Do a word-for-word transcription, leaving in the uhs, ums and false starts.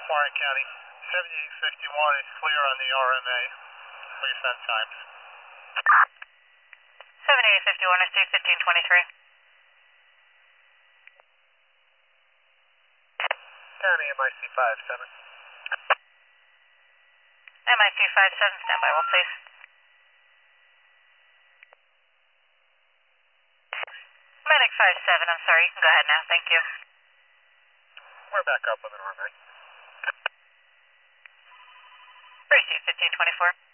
Warren County. seventy-eight fifty-one is clear on the R M A. Please send times. seventy-eight fifty-one is three fifteen twenty-three. County M I C five seven. M I C five seven, stand by, well, please. Medic five seven, I'm sorry, you can go ahead now, thank you. We're back up with an R M A. Receive fifteen twenty-four.